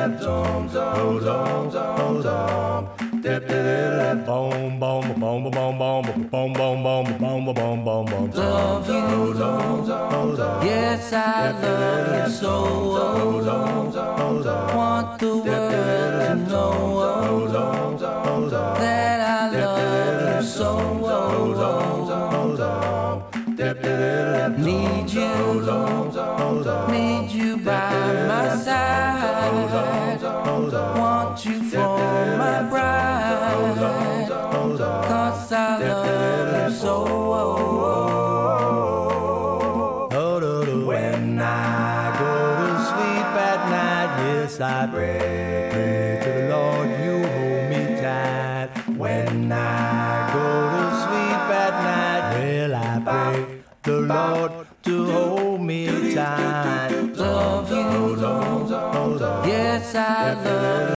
Love you, yes I love you so. Want the world to know that I love you so. Need you by my side. Want you for my bride, 'cause I love you so. When I go to sleep at night, yes I pray to the Lord you hold me tight. When I go to sleep at night, well I pray the Lord to hold me tight. Love you, yes I love you.